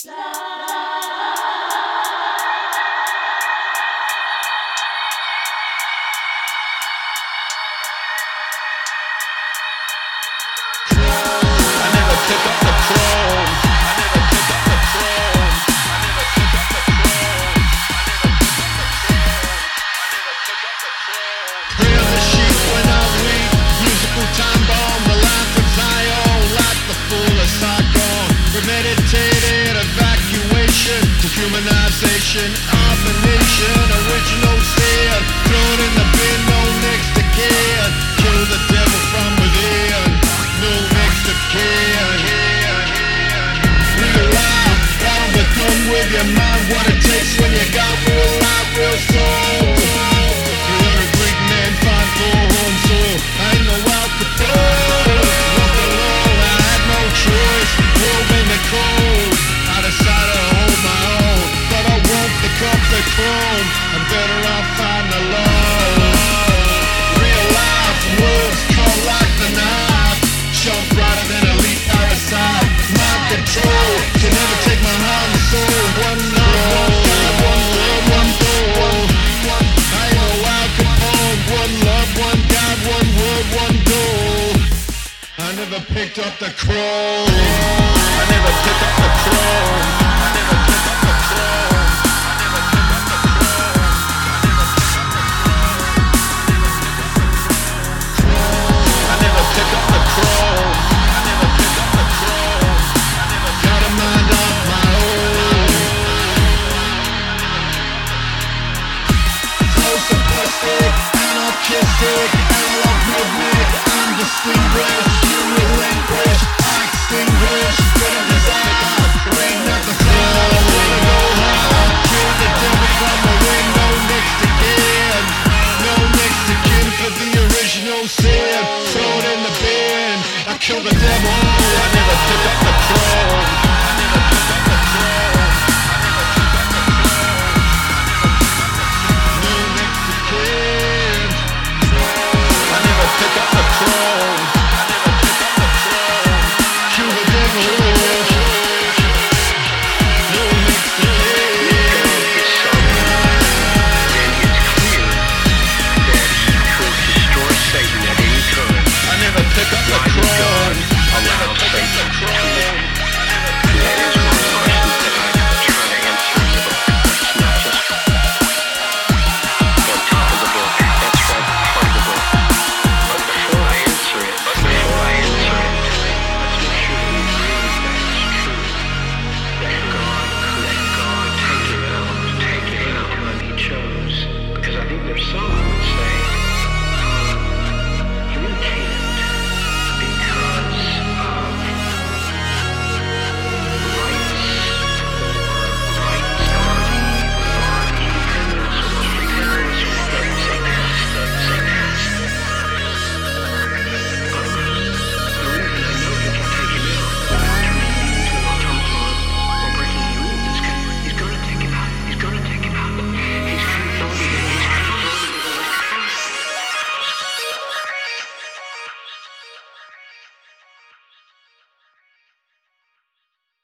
Premeditated evacuation, dehumanization of a nation. Original sin, thrown in the bin, no next of kin. Kill the devil from within, no next of kin. Real life, down the thumb with your mind. What it takes when you got real life, real soul. You heard a Greek man find for home soul. I ain't no Al Capone. Walk alone, I had no choice. In the cold, I decided to hold my own, but I won't pick up the chrome. I'm better off finding the love. Real life words cut like the knife, sharp brighter than a leaf parasite. Mind control can never take my heart and soul. One love, one world, one goal. I ain't no Al Capone. One love, one God, one word, one goal. I never picked up the crow. I never picked up